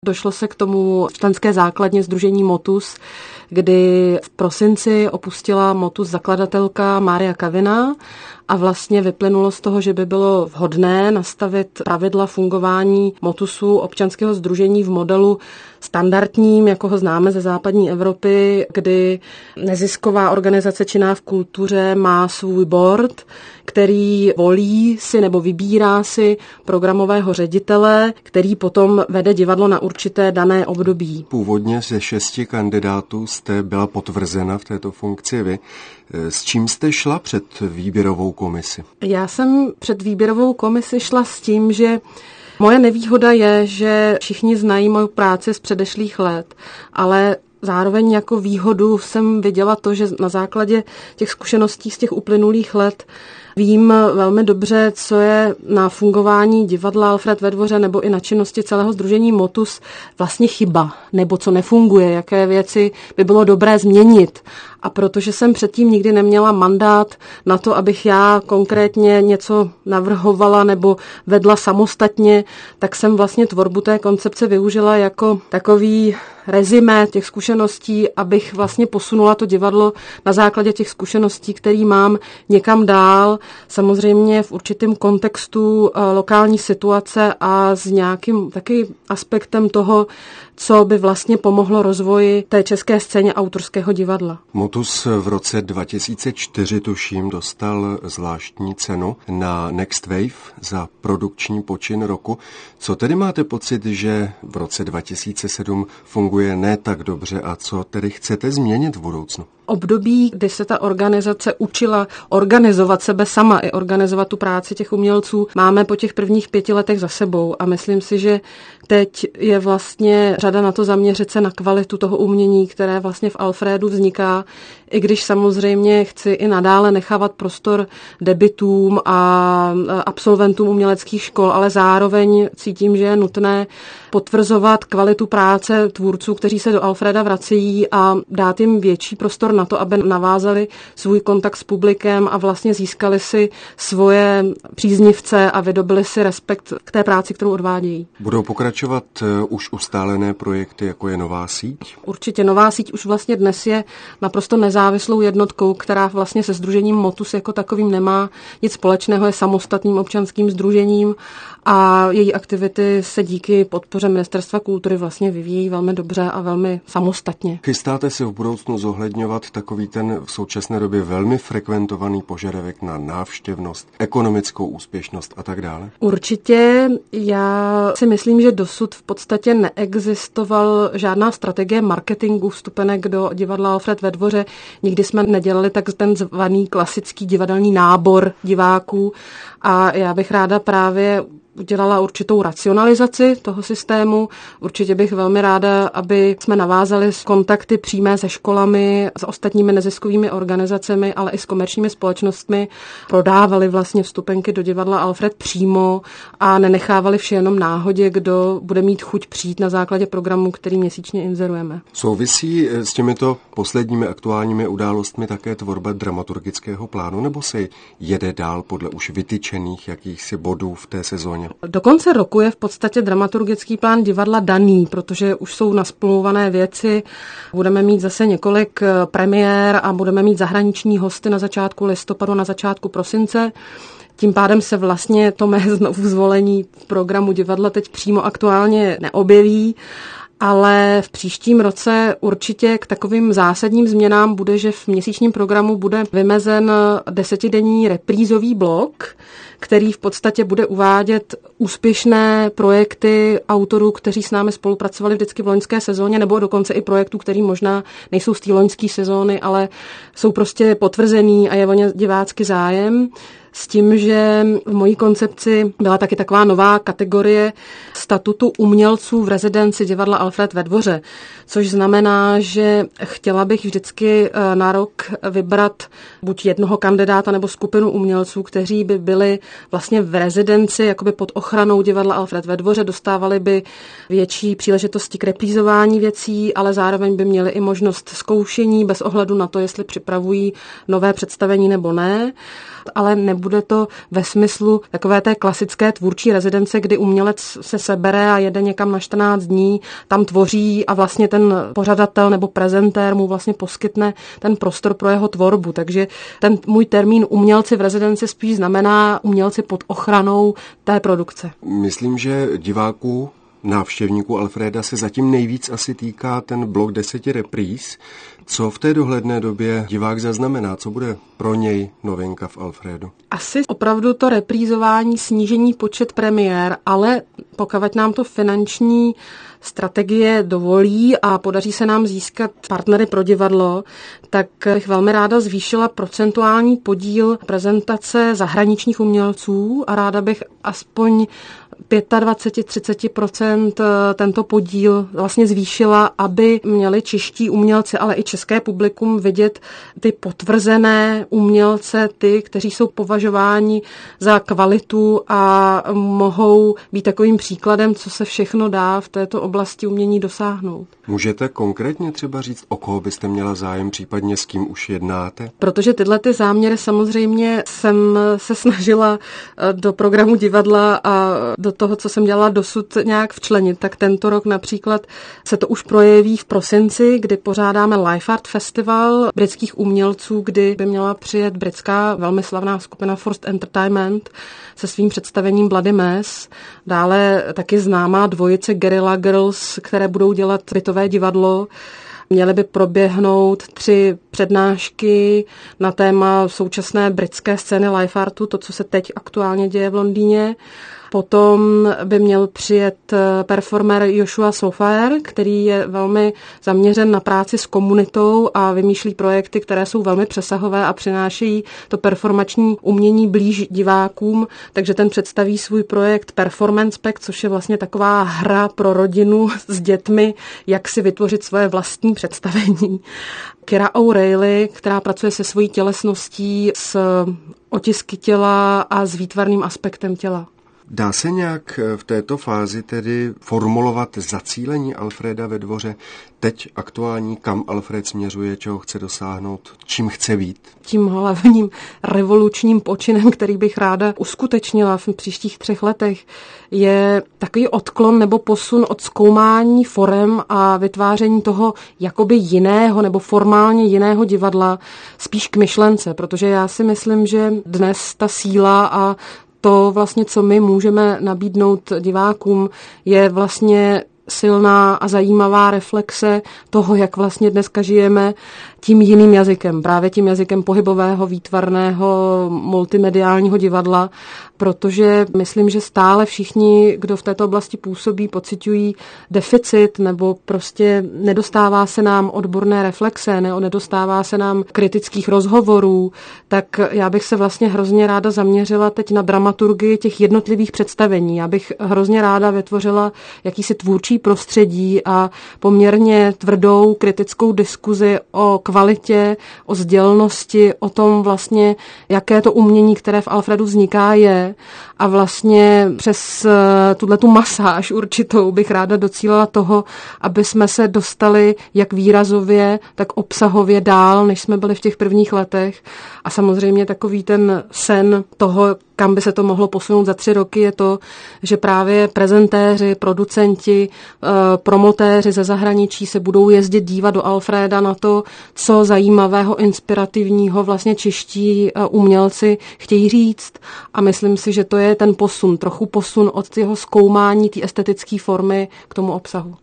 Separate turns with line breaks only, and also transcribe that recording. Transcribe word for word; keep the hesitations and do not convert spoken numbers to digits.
Došlo se k tomu v členské základně sdružení Motus, kdy v prosinci opustila Motus zakladatelka Mária Kavina a vlastně vyplynulo z toho, že by bylo vhodné nastavit pravidla fungování Motusu, občanského sdružení v modelu standardním, jako ho známe ze západní Evropy, kdy nezisková organizace činná v kultuře má svůj board, který volí si nebo vybírá si programového ředitele, který potom vede divadlo na určité dané období.
Původně ze šesti kandidátů jste byla potvrzena v této funkci vy. S čím jste šla před výběrovou komisi?
Já jsem před výběrovou komisi šla s tím, že moje nevýhoda je, že všichni znají moju práci z předešlých let, ale zároveň jako výhodu jsem viděla to, že na základě těch zkušeností z těch uplynulých let vím velmi dobře, co je na fungování divadla Alfred ve Dvoře nebo i na činnosti celého sdružení Motus vlastně chyba, nebo co nefunguje, jaké věci by bylo dobré změnit. A protože jsem předtím nikdy neměla mandát na to, abych já konkrétně něco navrhovala nebo vedla samostatně, tak jsem vlastně tvorbu té koncepce využila jako takový rezimé těch zkušeností, abych vlastně posunula to divadlo na základě těch zkušeností, které mám, někam dál, samozřejmě v určitém kontextu lokální situace a s nějakým taky aspektem toho, co by vlastně pomohlo rozvoji té české scéně autorského divadla.
Motus v roce dva tisíce čtyři, tuším, dostal zvláštní cenu na Next Wave za produkční počin roku. Co tedy máte pocit, že v roce dva tisíce sedm funguje ne tak dobře a co tedy chcete změnit v budoucnu?
Období, kdy se ta organizace učila organizovat sebe sama i organizovat tu práci těch umělců, máme po těch prvních pěti letech za sebou a myslím si, že teď je vlastně řada na to zaměřit se na kvalitu toho umění, které vlastně v Alfrédu vzniká, i když samozřejmě chci i nadále nechávat prostor debitům a absolventům uměleckých škol, ale zároveň cítím, že je nutné potvrzovat kvalitu práce tvůrců, kteří se do Alfreda vracejí a dát jim větší prostor na to, aby navázali svůj kontakt s publikem a vlastně získali si svoje příznivce a vydobili si respekt k té práci, kterou odvádějí.
Budou pokračovat už ustálené projekty, jako je Nová síť?
Určitě. Nová síť už vlastně dnes je naprosto nezávislou jednotkou, která vlastně se sdružením Motus jako takovým nemá nic společného, je samostatným občanským sdružením a její aktivity se díky podpoře Ministerstva kultury vlastně vyvíjí velmi dobře a velmi samostatně.
Chystáte se v budoucnu zohledňovat takový ten v současné době velmi frekventovaný požadavek na návštěvnost, ekonomickou úspěšnost a tak dále?
Určitě. Já si myslím, že dosud v podstatě neexistoval žádná strategie marketingu vstupenek do divadla Alfred ve Dvoře. Nikdy jsme nedělali tak ten zvaný klasický divadelní nábor diváků a já bych ráda právě udělala určitou racionalizaci toho systému. Určitě bych velmi ráda, aby jsme navázali kontakty přímé se školami, s ostatními neziskovými organizacemi, ale i s komerčními společnostmi. Prodávali vlastně vstupenky do divadla Alfred přímo a nenechávali vše jenom náhodě, kdo bude mít chuť přijít na základě programu, který měsíčně inzerujeme.
Souvisí s těmito posledními aktuálními událostmi také tvorba dramaturgického plánu, nebo se jede dál podle už vytyčených jakýchsi bodů v té sezóně?
Do konce roku je v podstatě dramaturgický plán divadla daný, protože už jsou nasmlouvané věci. Budeme mít zase několik premiér a budeme mít zahraniční hosty na začátku listopadu, na začátku prosince. Tím pádem se vlastně to mé znovu zvolení v programu divadla teď přímo aktuálně neobjeví. Ale v příštím roce určitě k takovým zásadním změnám bude, že v měsíčním programu bude vymezen desetidenní reprízový blok, který v podstatě bude uvádět úspěšné projekty autorů, kteří s námi spolupracovali vždycky v loňské sezóně, nebo dokonce i projektů, který možná nejsou z té loňské sezóny, ale jsou prostě potvrzený a je o ně divácky zájem. S tím, že v mojí koncepci byla taky taková nová kategorie statutu umělců v rezidenci divadla Alfred ve Dvoře, což znamená, že chtěla bych vždycky na rok vybrat buď jednoho kandidáta nebo skupinu umělců, kteří by byli vlastně v rezidenci, jakoby pod ochranou divadla Alfred ve Dvoře, dostávali by větší příležitosti k reprízování věcí, ale zároveň by měli i možnost zkoušení bez ohledu na to, jestli připravují nové představení nebo ne. ale nebude to ve smyslu takové té klasické tvůrčí rezidence, kdy umělec se sebere a jede někam na čtrnáct dní, tam tvoří a vlastně ten pořadatel nebo prezentér mu vlastně poskytne ten prostor pro jeho tvorbu. Takže ten můj termín umělci v rezidenci spíš znamená umělci pod ochranou té produkce.
Myslím, že diváků, návštěvníků Alfréda se zatím nejvíc asi týká ten blok deseti repríz. Co v té dohledné době divák zaznamená? Co bude pro něj novinka v Alfrédu?
Asi opravdu to reprízování, snížení počet premiér, ale pokud nám to finanční strategie dovolí a podaří se nám získat partnery pro divadlo, tak bych velmi ráda zvýšila procentuální podíl prezentace zahraničních umělců a ráda bych aspoň dvacet pět až třicet procent tento podíl vlastně zvýšila, aby měli čeští umělci, ale i české publikum vidět ty potvrzené umělce, ty, kteří jsou považováni za kvalitu a mohou být takovým příkladem, co se všechno dá v této oblasti umění dosáhnout.
Můžete konkrétně třeba říct, o koho byste měla zájem, případně s kým už jednáte?
Protože tyhle ty záměry samozřejmě jsem se snažila do programu divadla a do toho, co jsem dělala dosud, nějak včlenit. Tak tento rok například se to už projeví v prosinci, kdy pořádáme Life Art Festival britských umělců, kdy by měla přijet britská velmi slavná skupina Forced Entertainment se svým představením Bloody Mess. Dále taky známá dvojice Guerrilla Girls, které budou dělat bytové divadlo. Měly by proběhnout tři přednášky na téma současné britské scény life artu, to, co se teď aktuálně děje v Londýně. Potom by měl přijet performer Joshua Sofire, který je velmi zaměřen na práci s komunitou a vymýšlí projekty, které jsou velmi přesahové a přinášejí to performační umění blíž divákům. Takže ten představí svůj projekt Performance Pack, což je vlastně taková hra pro rodinu s dětmi, jak si vytvořit svoje vlastní představení. Kira O'Reilly, která pracuje se svojí tělesností, s otisky těla a s výtvarným aspektem těla.
Dá se nějak v této fázi tedy formulovat zacílení Alfréda ve dvoře? Teď aktuální, kam Alfred směřuje, čeho chce dosáhnout, čím chce být?
Tím hlavním revolučním počinem, který bych ráda uskutečnila v příštích třech letech, je takový odklon nebo posun od zkoumání forem a vytváření toho jakoby jiného nebo formálně jiného divadla spíš k myšlence, protože já si myslím, že dnes ta síla a to vlastně, co my můžeme nabídnout divákům, je vlastně silná a zajímavá reflexe toho, jak vlastně dneska žijeme tím jiným jazykem, právě tím jazykem pohybového, výtvarného, multimediálního divadla, protože myslím, že stále všichni, kdo v této oblasti působí, pociťují deficit nebo prostě nedostává se nám odborné reflexe, ne, nedostává se nám kritických rozhovorů, tak já bych se vlastně hrozně ráda zaměřila teď na dramaturgii těch jednotlivých představení. Já bych hrozně ráda vytvořila jakýsi tvůrčí prostředí a poměrně tvrdou kritickou diskuzi o kvalitě, o sdělnosti, o tom vlastně, jaké to umění, které v Alfredu vzniká, je. A vlastně přes tuhletu masáž určitou bych ráda docílila toho, aby jsme se dostali jak výrazově, tak obsahově dál, než jsme byli v těch prvních letech. A samozřejmě takový ten sen toho, kam by se to mohlo posunout za tři roky, je to, že právě prezentéři, producenti, promotéři ze zahraničí se budou jezdit dívat do Alfréda na to, co zajímavého, inspirativního vlastně čeští umělci chtějí říct. A myslím si, že to je ten posun, trochu posun od jeho zkoumání té estetické formy k tomu obsahu.